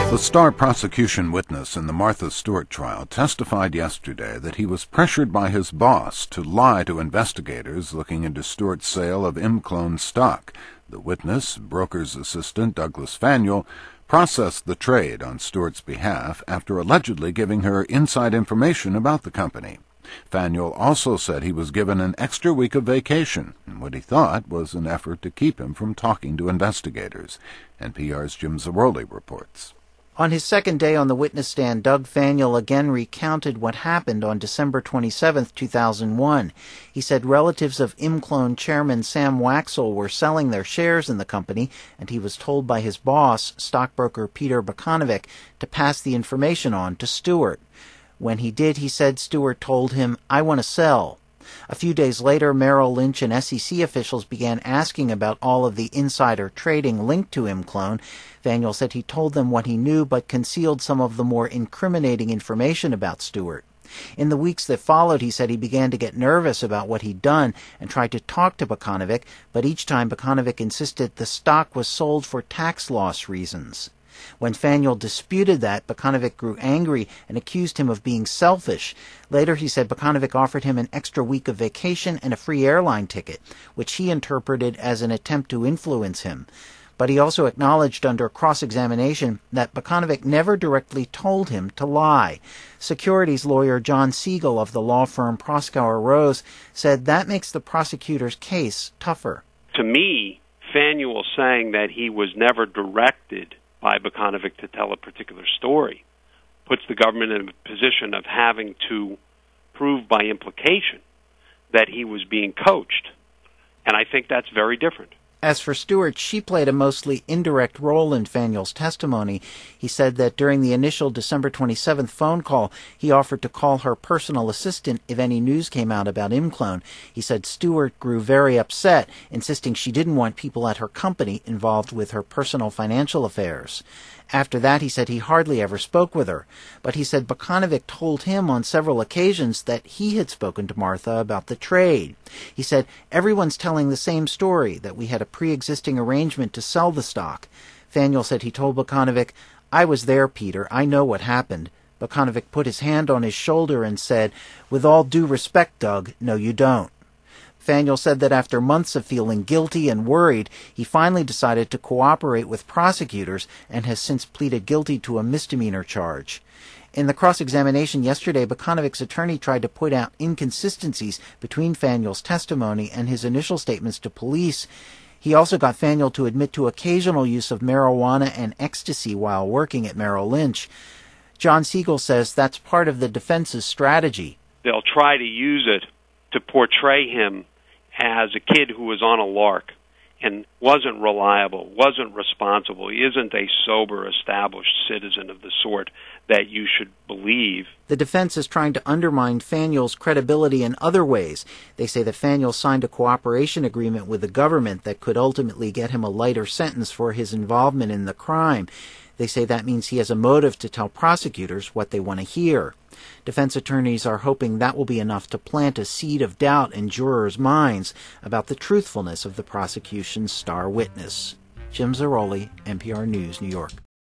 The star prosecution witness in the Martha Stewart trial testified yesterday that he was pressured by his boss to lie to investigators looking into Stewart's sale of ImClone stock. The witness, broker's assistant Douglas Faneuil, processed the trade on Stewart's behalf after allegedly giving her inside information about the company. Faneuil also said he was given an extra week of vacation, in what he thought was an effort to keep him from talking to investigators. NPR's Jim Zarroli reports. On his second day on the witness stand, Doug Faneuil again recounted what happened on December 27, 2001. He said relatives of ImClone chairman Sam Waxel were selling their shares in the company, and he was told by his boss, stockbroker Peter Bukanovic, to pass the information on to Stewart. When he did, he said Stewart told him, "I want to sell." A few days later, Merrill Lynch and SEC officials began asking about all of the insider trading linked to ImClone. Faneuil said he told them what he knew but concealed some of the more incriminating information about Stewart. In the weeks that followed, he said he began to get nervous about what he'd done and tried to talk to Bukanovic, but each time Bukanovic insisted the stock was sold for tax loss reasons. When Faneuil disputed that, Bukanovic grew angry and accused him of being selfish. Later, he said Bukanovic offered him an extra week of vacation and a free airline ticket, which he interpreted as an attempt to influence him. But he also acknowledged under cross-examination that Bukanovic never directly told him to lie. Securities lawyer John Siegel of the law firm Proskauer Rose said that makes the prosecutor's case tougher. To me, Faneuil saying that he was never directed by Bukanovic to tell a particular story puts the government in a position of having to prove by implication that he was being coached. And I think that's very different. As for Stewart, she played a mostly indirect role in Faneuil's testimony. He said that during the initial December 27th phone call, he offered to call her personal assistant if any news came out about ImClone. He said Stewart grew very upset, insisting she didn't want people at her company involved with her personal financial affairs. After that, he said he hardly ever spoke with her, but he said Bukanovic told him on several occasions that he had spoken to Martha about the trade. He said, "Everyone's telling the same story, that we had a pre-existing arrangement to sell the stock." Faneuil said he told Bukanovic, "I was there, Peter. I know what happened." Bukanovic put his hand on his shoulder and said, "With all due respect, Doug, no you don't." Faneuil said that after months of feeling guilty and worried, he finally decided to cooperate with prosecutors and has since pleaded guilty to a misdemeanor charge. In the cross-examination yesterday, Bukanovic's attorney tried to point out inconsistencies between Faneuil's testimony and his initial statements to police. He also got Faneuil to admit to occasional use of marijuana and ecstasy while working at Merrill Lynch. John Siegel says that's part of the defense's strategy. They'll try to use it to portray him as a kid who was on a lark and wasn't reliable, wasn't responsible. He isn't a sober, established citizen of the sort that you should believe. The defense is trying to undermine Faneuil's credibility in other ways. They say that Faneuil signed a cooperation agreement with the government that could ultimately get him a lighter sentence for his involvement in the crime. They say that means he has a motive to tell prosecutors what they want to hear. Defense attorneys are hoping that will be enough to plant a seed of doubt in jurors' minds about the truthfulness of the prosecution's star witness. Jim Zarroli, NPR News, New York.